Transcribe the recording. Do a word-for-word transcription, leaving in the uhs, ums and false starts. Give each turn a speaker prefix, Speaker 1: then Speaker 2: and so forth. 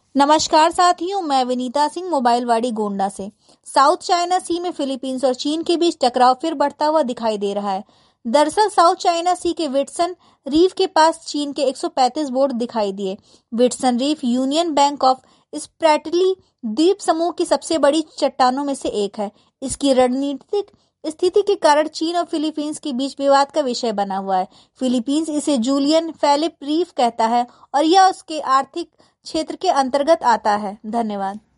Speaker 1: नमस्कार साथियों, मैं विनीता सिंह मोबाइलवाड़ी गोंडा से। साउथ चाइना सी में फिलीपींस और चीन के बीच टकराव फिर बढ़ता हुआ दिखाई दे रहा है। दरअसल साउथ चाइना सी के विट्सन रीफ के पास चीन के एक सौ पैंतीस बोट दिखाई दिए। Whitsun Reef Union Bank of Spratly द्वीप समूह की सबसे बड़ी चट्टानों में से एक है। इसकी रणनीतिक स्थिति के कारण चीन और फिलीपींस के बीच विवाद का विषय बना हुआ है। फिलीपींस इसे जूलियन फेलिप रीफ कहता है और यह उसके आर्थिक क्षेत्र के अंतर्गत आता है। धन्यवाद।